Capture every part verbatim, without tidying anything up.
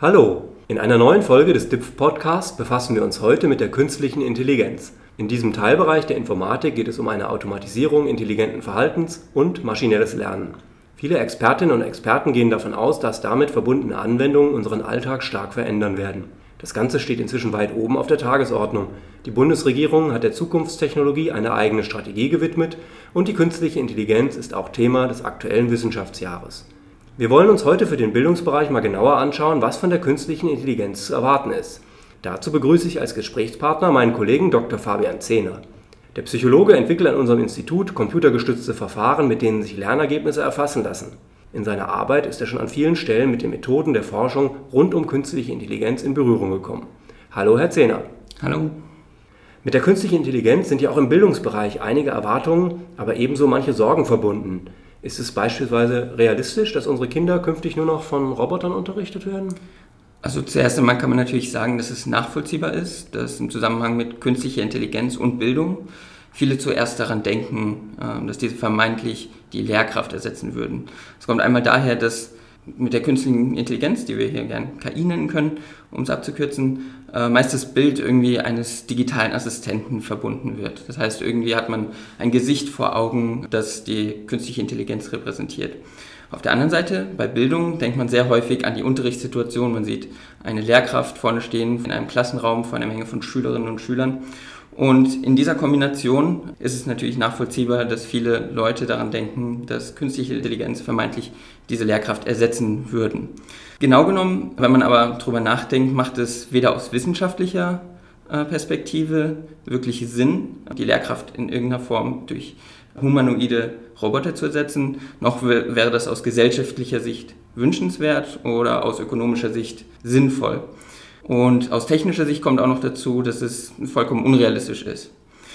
Hallo, in einer neuen Folge des D I P F-Podcasts befassen wir uns heute mit der künstlichen Intelligenz. In diesem Teilbereich der Informatik geht es um eine Automatisierung intelligenten Verhaltens und maschinelles Lernen. Viele Expertinnen und Experten gehen davon aus, dass damit verbundene Anwendungen unseren Alltag stark verändern werden. Das Ganze steht inzwischen weit oben auf der Tagesordnung. Die Bundesregierung hat der Zukunftstechnologie eine eigene Strategie gewidmet und die künstliche Intelligenz ist auch Thema des aktuellen Wissenschaftsjahres. Wir wollen uns heute für den Bildungsbereich mal genauer anschauen, was von der künstlichen Intelligenz zu erwarten ist. Dazu begrüße ich als Gesprächspartner meinen Kollegen Doktor Fabian Zehner. Der Psychologe entwickelt an unserem Institut computergestützte Verfahren, mit denen sich Lernergebnisse erfassen lassen. In seiner Arbeit ist er schon an vielen Stellen mit den Methoden der Forschung rund um künstliche Intelligenz in Berührung gekommen. Hallo, Herr Zehner. Hallo. Mit der künstlichen Intelligenz sind ja auch im Bildungsbereich einige Erwartungen, aber ebenso manche Sorgen verbunden. Ist es beispielsweise realistisch, dass unsere Kinder künftig nur noch von Robotern unterrichtet werden? Also zuerst einmal kann man natürlich sagen, dass es nachvollziehbar ist, dass im Zusammenhang mit künstlicher Intelligenz und Bildung viele zuerst daran denken, dass diese vermeintlich die Lehrkraft ersetzen würden. Es kommt einmal daher, dass mit der künstlichen Intelligenz, die wir hier gerne K I nennen können, um es abzukürzen, meist das Bild irgendwie eines digitalen Assistenten verbunden wird. Das heißt, irgendwie hat man ein Gesicht vor Augen, das die künstliche Intelligenz repräsentiert. Auf der anderen Seite, bei Bildung, denkt man sehr häufig an die Unterrichtssituation. Man sieht eine Lehrkraft vorne stehen in einem Klassenraum vor einer Menge von Schülerinnen und Schülern. Und in dieser Kombination ist es natürlich nachvollziehbar, dass viele Leute daran denken, dass künstliche Intelligenz vermeintlich diese Lehrkraft ersetzen würden. Genau genommen, wenn man aber drüber nachdenkt, macht es weder aus wissenschaftlicher Perspektive wirklich Sinn, die Lehrkraft in irgendeiner Form durch humanoide Roboter zu ersetzen, noch wäre das aus gesellschaftlicher Sicht wünschenswert oder aus ökonomischer Sicht sinnvoll. Und aus technischer Sicht kommt auch noch dazu, dass es vollkommen unrealistisch ist.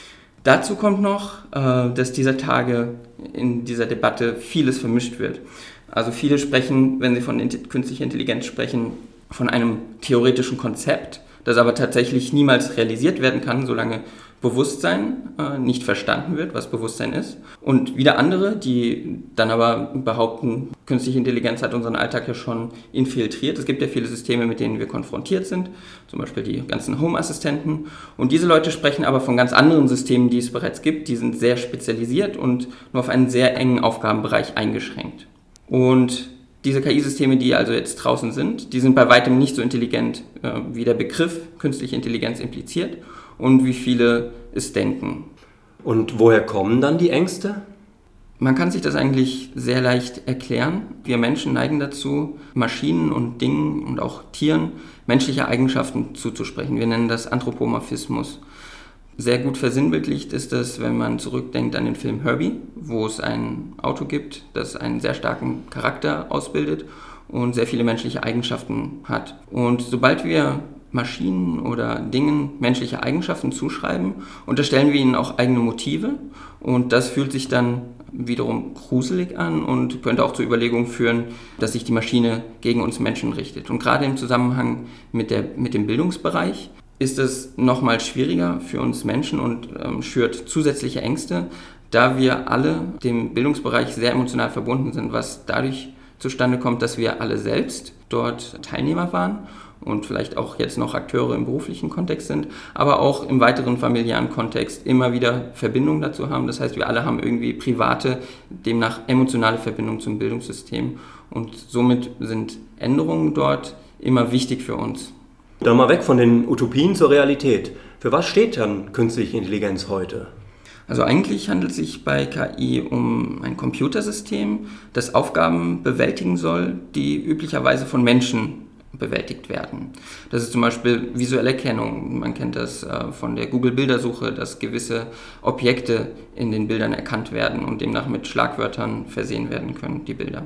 Dazu kommt noch, dass dieser Tage in dieser Debatte vieles vermischt wird. Also viele sprechen, wenn sie von künstlicher Intelligenz sprechen, von einem theoretischen Konzept, das aber tatsächlich niemals realisiert werden kann, solange Bewusstsein äh, nicht verstanden wird, was Bewusstsein ist. Und wieder andere, die dann aber behaupten, künstliche Intelligenz hat unseren Alltag ja schon infiltriert. Es gibt ja viele Systeme, mit denen wir konfrontiert sind, zum Beispiel die ganzen Home-Assistenten. Und diese Leute sprechen aber von ganz anderen Systemen, die es bereits gibt. Die sind sehr spezialisiert und nur auf einen sehr engen Aufgabenbereich eingeschränkt. Und diese K I-Systeme, die also jetzt draußen sind, die sind bei weitem nicht so intelligent, äh, wie der Begriff künstliche Intelligenz impliziert und wie viele es denken. Und woher kommen dann die Ängste? Man kann sich das eigentlich sehr leicht erklären. Wir Menschen neigen dazu, Maschinen und Dingen und auch Tieren menschliche Eigenschaften zuzusprechen. Wir nennen das Anthropomorphismus. Sehr gut versinnbildlicht ist das, wenn man zurückdenkt an den Film Herbie, wo es ein Auto gibt, das einen sehr starken Charakter ausbildet und sehr viele menschliche Eigenschaften hat. Und sobald wir Maschinen oder Dingen menschliche Eigenschaften zuschreiben, unterstellen wir ihnen auch eigene Motive und das fühlt sich dann wiederum gruselig an und könnte auch zur Überlegung führen, dass sich die Maschine gegen uns Menschen richtet. Und gerade im Zusammenhang mit, der, mit dem Bildungsbereich ist es nochmal schwieriger für uns Menschen und ähm, schürt zusätzliche Ängste, da wir alle dem Bildungsbereich sehr emotional verbunden sind, was dadurch zustande kommt, dass wir alle selbst dort Teilnehmer waren und vielleicht auch jetzt noch Akteure im beruflichen Kontext sind, aber auch im weiteren familiären Kontext immer wieder Verbindungen dazu haben. Das heißt, wir alle haben irgendwie private, demnach emotionale Verbindungen zum Bildungssystem und somit sind Änderungen dort immer wichtig für uns. Dann mal weg von den Utopien zur Realität. Für was steht dann künstliche Intelligenz heute? Also eigentlich handelt es sich bei K I um ein Computersystem, das Aufgaben bewältigen soll, die üblicherweise von Menschen bewältigt werden. Das ist zum Beispiel visuelle Erkennung. Man kennt das äh, von der Google-Bildersuche, dass gewisse Objekte in den Bildern erkannt werden und demnach mit Schlagwörtern versehen werden können, die Bilder.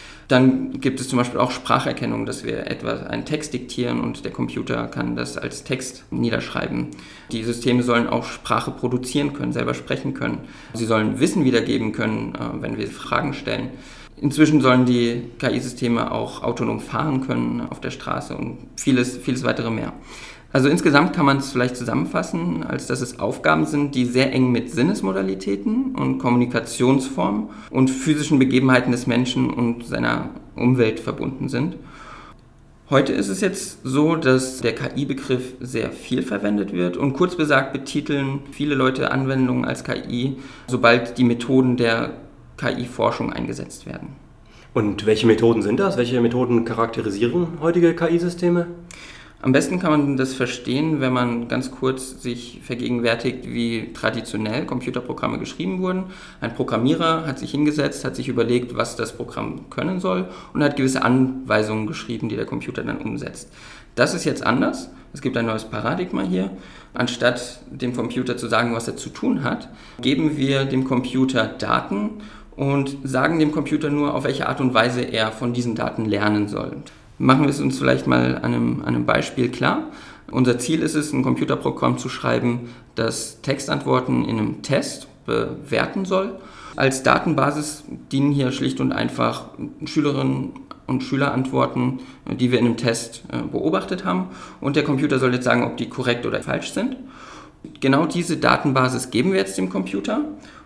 Dann gibt es zum Beispiel auch Spracherkennung, dass wir etwa einen Text diktieren und der Computer kann das als Text niederschreiben. Die Systeme sollen auch Sprache produzieren können, selber sprechen können. Sie sollen Wissen wiedergeben können, wenn wir Fragen stellen. Inzwischen sollen die K I-Systeme auch autonom fahren können auf der Straße und vieles, vieles weitere mehr. Also insgesamt kann man es vielleicht zusammenfassen, als dass es Aufgaben sind, die sehr eng mit Sinnesmodalitäten und Kommunikationsformen und physischen Begebenheiten des Menschen und seiner Umwelt verbunden sind. Heute ist es jetzt so, dass der K I-Begriff sehr viel verwendet wird und kurz besagt betiteln viele Leute Anwendungen als K I, sobald die Methoden der K I-Forschung eingesetzt werden. Und welche Methoden sind das? Welche Methoden charakterisieren heutige K I-Systeme? Am besten kann man das verstehen, wenn man ganz kurz sich vergegenwärtigt, wie traditionell Computerprogramme geschrieben wurden. Ein Programmierer hat sich hingesetzt, hat sich überlegt, was das Programm können soll und hat gewisse Anweisungen geschrieben, die der Computer dann umsetzt. Das ist jetzt anders. Es gibt ein neues Paradigma hier. Anstatt dem Computer zu sagen, was er zu tun hat, geben wir dem Computer Daten und sagen dem Computer nur, auf welche Art und Weise er von diesen Daten lernen soll. Machen wir es uns vielleicht mal an einem, an einem Beispiel klar. Unser Ziel ist es, ein Computerprogramm zu schreiben, das Textantworten in einem Test bewerten soll. Als Datenbasis dienen hier schlicht und einfach Schülerinnen und Schülerantworten, die wir in einem Test beobachtet haben. Und der Computer soll jetzt sagen, ob die korrekt oder falsch sind. Genau diese Datenbasis geben wir jetzt dem Computer.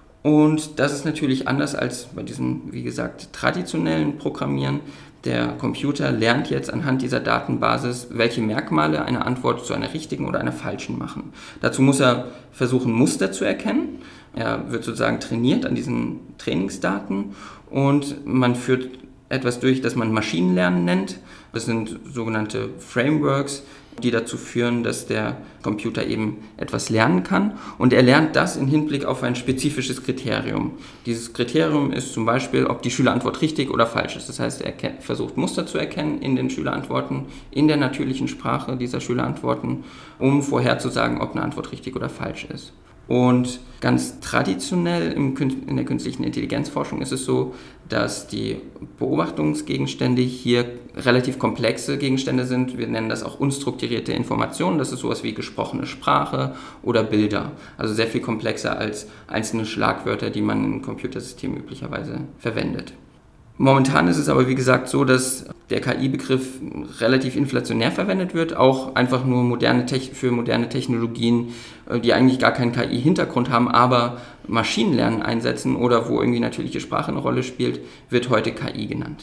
Und das ist natürlich anders als bei diesem, wie gesagt, traditionellen Programmieren. Der Computer lernt jetzt anhand dieser Datenbasis, welche Merkmale eine Antwort zu einer richtigen oder einer falschen machen. Dazu muss er versuchen, Muster zu erkennen. Er wird sozusagen trainiert an diesen Trainingsdaten und man führt etwas durch, das man Maschinenlernen nennt. Das sind sogenannte Frameworks, die dazu führen, dass der Computer eben etwas lernen kann. Und er lernt das im Hinblick auf ein spezifisches Kriterium. Dieses Kriterium ist zum Beispiel, ob die Schülerantwort richtig oder falsch ist. Das heißt, er versucht Muster zu erkennen in den Schülerantworten, in der natürlichen Sprache dieser Schülerantworten, um vorherzusagen, ob eine Antwort richtig oder falsch ist. Und ganz traditionell im, in der künstlichen Intelligenzforschung ist es so, dass die Beobachtungsgegenstände hier relativ komplexe Gegenstände sind. Wir nennen das auch unstrukturierte Informationen. Das ist sowas wie gesprochene Sprache oder Bilder. Also sehr viel komplexer als einzelne Schlagwörter, die man im Computersystem üblicherweise verwendet. Momentan ist es aber, wie gesagt, so, dass der K I-Begriff relativ inflationär verwendet wird, auch einfach nur moderne Te- für moderne Technologien, die eigentlich gar keinen K I-Hintergrund haben, aber Maschinenlernen einsetzen oder wo irgendwie natürliche Sprache eine Rolle spielt, wird heute K I genannt.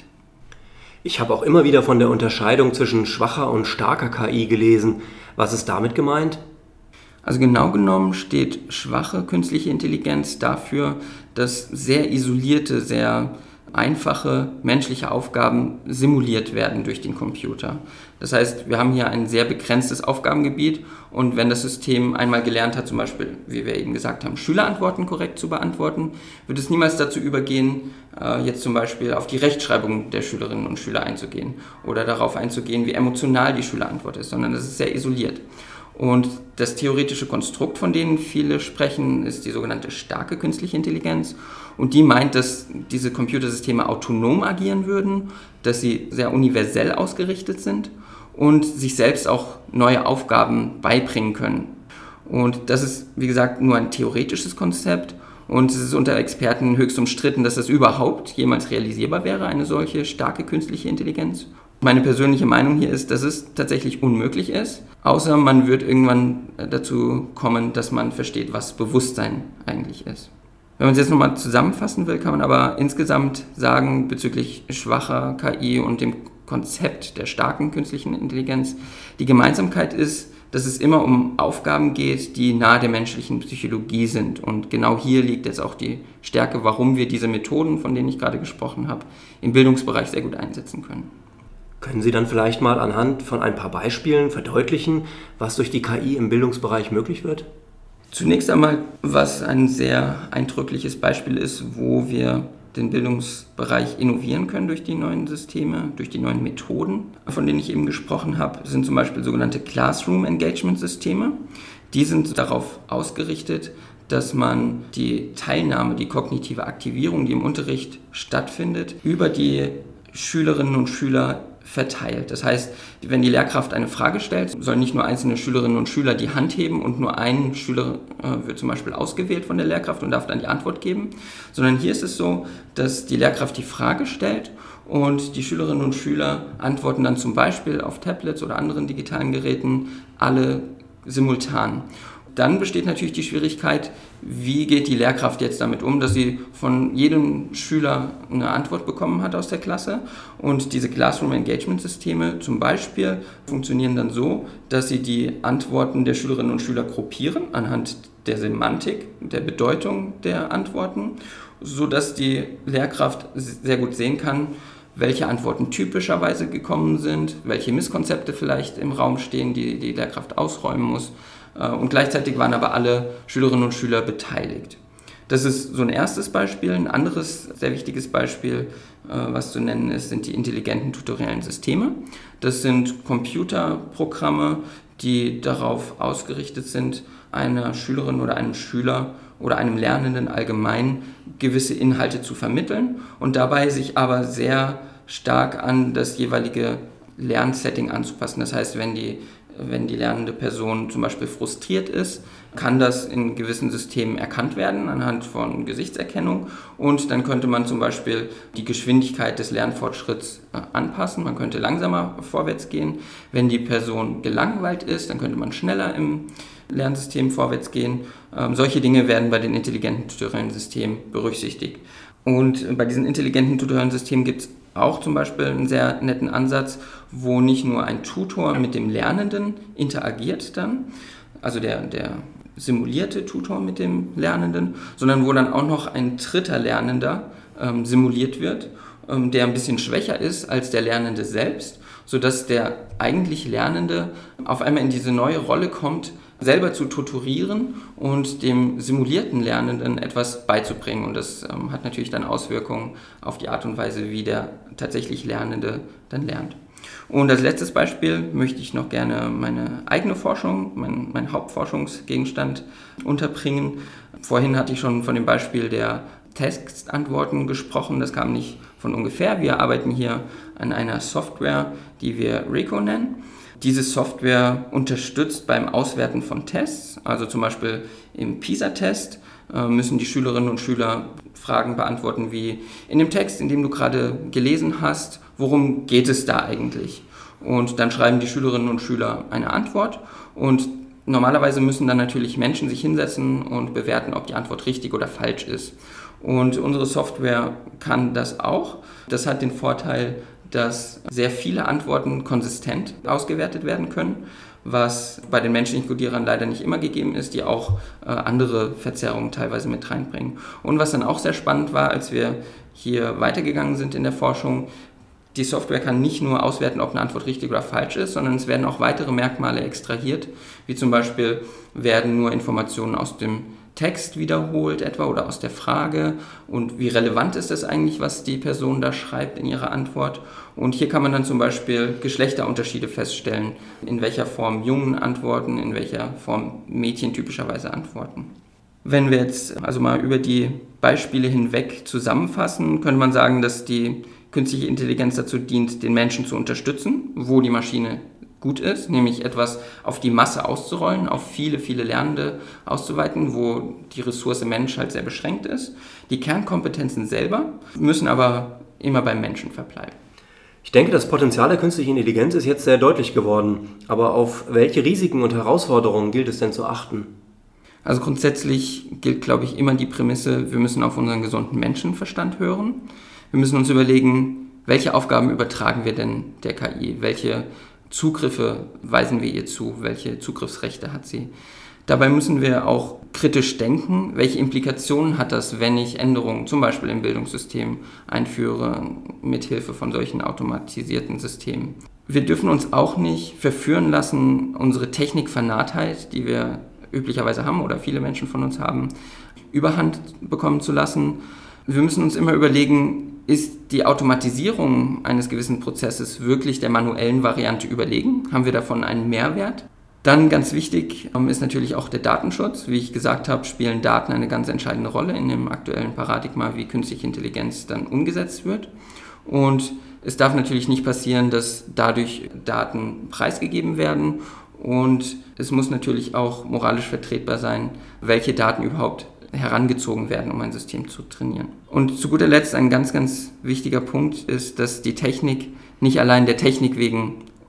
Ich habe auch immer wieder von der Unterscheidung zwischen schwacher und starker K I gelesen. Was ist damit gemeint? Also genau genommen steht schwache künstliche Intelligenz dafür, dass sehr isolierte, sehr einfache menschliche Aufgaben simuliert werden durch den Computer. Das heißt, wir haben hier ein sehr begrenztes Aufgabengebiet und wenn das System einmal gelernt hat, zum Beispiel, wie wir eben gesagt haben, Schülerantworten korrekt zu beantworten, wird es niemals dazu übergehen, jetzt zum Beispiel auf die Rechtschreibung der Schülerinnen und Schüler einzugehen oder darauf einzugehen, wie emotional die Schülerantwort ist, sondern das ist sehr isoliert. Und das theoretische Konstrukt, von dem viele sprechen, ist die sogenannte starke künstliche Intelligenz. Und die meint, dass diese Computersysteme autonom agieren würden, dass sie sehr universell ausgerichtet sind und sich selbst auch neue Aufgaben beibringen können. Und das ist, wie gesagt, nur ein theoretisches Konzept. Und es ist unter Experten höchst umstritten, dass das überhaupt jemals realisierbar wäre, eine solche starke künstliche Intelligenz. Meine persönliche Meinung hier ist, dass es tatsächlich unmöglich ist, außer man wird irgendwann dazu kommen, dass man versteht, was Bewusstsein eigentlich ist. Wenn man es jetzt nochmal zusammenfassen will, kann man aber insgesamt sagen, bezüglich schwacher K I und dem Konzept der starken künstlichen Intelligenz, die Gemeinsamkeit ist, dass es immer um Aufgaben geht, die nahe der menschlichen Psychologie sind. Und genau hier liegt jetzt auch die Stärke, warum wir diese Methoden, von denen ich gerade gesprochen habe, im Bildungsbereich sehr gut einsetzen können. Können Sie dann vielleicht mal anhand von ein paar Beispielen verdeutlichen, was durch die K I im Bildungsbereich möglich wird? Zunächst einmal, was ein sehr eindrückliches Beispiel ist, wo wir den Bildungsbereich innovieren können durch die neuen Systeme, durch die neuen Methoden, von denen ich eben gesprochen habe, sind zum Beispiel sogenannte Classroom-Engagement-Systeme. Die sind darauf ausgerichtet, dass man die Teilnahme, die kognitive Aktivierung, die im Unterricht stattfindet, über die Schülerinnen und Schüler verteilt. Das heißt, wenn die Lehrkraft eine Frage stellt, sollen nicht nur einzelne Schülerinnen und Schüler die Hand heben und nur ein Schüler äh, wird zum Beispiel ausgewählt von der Lehrkraft und darf dann die Antwort geben, sondern hier ist es so, dass die Lehrkraft die Frage stellt und die Schülerinnen und Schüler antworten dann zum Beispiel auf Tablets oder anderen digitalen Geräten alle simultan. Dann besteht natürlich die Schwierigkeit, wie geht die Lehrkraft jetzt damit um, dass sie von jedem Schüler eine Antwort bekommen hat aus der Klasse. Und diese Classroom-Engagement-Systeme zum Beispiel funktionieren dann so, dass sie die Antworten der Schülerinnen und Schüler gruppieren anhand der Semantik, der Bedeutung der Antworten, sodass die Lehrkraft sehr gut sehen kann, welche Antworten typischerweise gekommen sind, welche Misskonzepte vielleicht im Raum stehen, die die Lehrkraft ausräumen muss. Und gleichzeitig waren aber alle Schülerinnen und Schüler beteiligt. Das ist so ein erstes Beispiel. Ein anderes sehr wichtiges Beispiel, was zu nennen ist, sind die intelligenten tutoriellen Systeme. Das sind Computerprogramme, die darauf ausgerichtet sind, einer Schülerin oder einem Schüler oder einem Lernenden allgemein gewisse Inhalte zu vermitteln und dabei sich aber sehr stark an das jeweilige Lernsetting anzupassen. Das heißt, wenn die Wenn die lernende Person zum Beispiel frustriert ist, kann das in gewissen Systemen erkannt werden anhand von Gesichtserkennung und dann könnte man zum Beispiel die Geschwindigkeit des Lernfortschritts anpassen. Man könnte langsamer vorwärts gehen. Wenn die Person gelangweilt ist, dann könnte man schneller im Lernsystem vorwärts gehen. Ähm, solche Dinge werden bei den intelligenten tutoriellen Systemen berücksichtigt. Und bei diesen intelligenten tutoriellen Systemen gibt es auch zum Beispiel einen sehr netten Ansatz, wo nicht nur ein Tutor mit dem Lernenden interagiert dann, also der, der simulierte Tutor mit dem Lernenden, sondern wo dann auch noch ein dritter Lernender ähm, simuliert wird, ähm, der ein bisschen schwächer ist als der Lernende selbst, sodass der eigentlich Lernende auf einmal in diese neue Rolle kommt, selber zu tutorieren und dem simulierten Lernenden etwas beizubringen. Und das ähm, hat natürlich dann Auswirkungen auf die Art und Weise, wie der tatsächlich Lernende dann lernt. Und als letztes Beispiel möchte ich noch gerne meine eigene Forschung, mein, mein Hauptforschungsgegenstand unterbringen. Vorhin hatte ich schon von dem Beispiel der Textantworten gesprochen, das kam nicht von ungefähr. Wir arbeiten hier an einer Software, die wir Rico nennen. Diese Software unterstützt beim Auswerten von Tests, also zum Beispiel im PISA-Test äh, müssen die Schülerinnen und Schüler Fragen beantworten wie in dem Text, in dem du gerade gelesen hast, worum geht es da eigentlich? Und dann schreiben die Schülerinnen und Schüler eine Antwort und normalerweise müssen dann natürlich Menschen sich hinsetzen und bewerten, ob die Antwort richtig oder falsch ist. Und unsere Software kann das auch. Das hat den Vorteil, dass sehr viele Antworten konsistent ausgewertet werden können, was bei den menschlichen Codierern leider nicht immer gegeben ist, die auch äh, andere Verzerrungen teilweise mit reinbringen. Und was dann auch sehr spannend war, als wir hier weitergegangen sind in der Forschung, die Software kann nicht nur auswerten, ob eine Antwort richtig oder falsch ist, sondern es werden auch weitere Merkmale extrahiert, wie zum Beispiel werden nur Informationen aus dem Text wiederholt etwa oder aus der Frage und wie relevant ist das eigentlich, was die Person da schreibt in ihrer Antwort. Und hier kann man dann zum Beispiel Geschlechterunterschiede feststellen, in welcher Form Jungen antworten, in welcher Form Mädchen typischerweise antworten. Wenn wir jetzt also mal über die Beispiele hinweg zusammenfassen, könnte man sagen, dass die künstliche Intelligenz dazu dient, den Menschen zu unterstützen, wo die Maschine gut ist, nämlich etwas auf die Masse auszurollen, auf viele, viele Lernende auszuweiten, wo die Ressource Mensch halt sehr beschränkt ist. Die Kernkompetenzen selber müssen aber immer beim Menschen verbleiben. Ich denke, das Potenzial der künstlichen Intelligenz ist jetzt sehr deutlich geworden. Aber auf welche Risiken und Herausforderungen gilt es denn zu achten? Also grundsätzlich gilt, glaube ich, immer die Prämisse, wir müssen auf unseren gesunden Menschenverstand hören. Wir müssen uns überlegen, welche Aufgaben übertragen wir denn der K I? Welche Zugriffe weisen wir ihr zu? Welche Zugriffsrechte hat sie? Dabei müssen wir auch kritisch denken, welche Implikationen hat das, wenn ich Änderungen zum Beispiel im Bildungssystem einführe, mithilfe von solchen automatisierten Systemen. Wir dürfen uns auch nicht verführen lassen, unsere Technikvernahtheit, die wir üblicherweise haben oder viele Menschen von uns haben, Überhand bekommen zu lassen. Wir müssen uns immer überlegen, ist die Automatisierung eines gewissen Prozesses wirklich der manuellen Variante überlegen? Haben wir davon einen Mehrwert? Dann ganz wichtig ist natürlich auch der Datenschutz. Wie ich gesagt habe, spielen Daten eine ganz entscheidende Rolle in dem aktuellen Paradigma, wie künstliche Intelligenz dann umgesetzt wird. Und es darf natürlich nicht passieren, dass dadurch Daten preisgegeben werden. Und es muss natürlich auch moralisch vertretbar sein, welche Daten überhaupt herangezogen werden, um ein System zu trainieren. Und zu guter Letzt ein ganz, ganz wichtiger Punkt ist, dass die Technik nicht allein der Technik wegen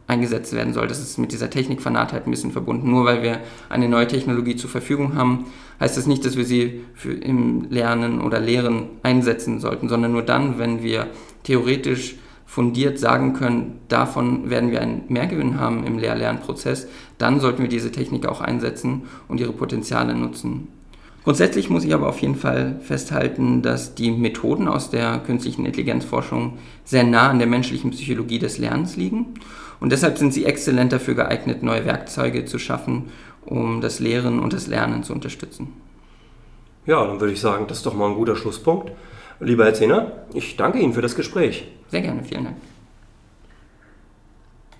eingesetzt werden soll. Das ist mit dieser Technikvernahtheit ein bisschen verbunden. Nur weil wir eine neue Technologie zur Verfügung haben, heißt das nicht, dass wir sie für im Lernen oder Lehren einsetzen sollten, sondern nur dann, wenn wir theoretisch fundiert sagen können, davon werden wir einen Mehrgewinn haben im Lehr-Lernprozess, dann sollten wir diese Technik auch einsetzen und ihre Potenziale nutzen. Grundsätzlich muss ich aber auf jeden Fall festhalten, dass die Methoden aus der künstlichen Intelligenzforschung sehr nah an der menschlichen Psychologie des Lernens liegen und deshalb sind sie exzellent dafür geeignet, neue Werkzeuge zu schaffen, um das Lehren und das Lernen zu unterstützen. Ja, dann würde ich sagen, das ist doch mal ein guter Schlusspunkt. Lieber Herr Zehner, ich danke Ihnen für das Gespräch. Sehr gerne, vielen Dank.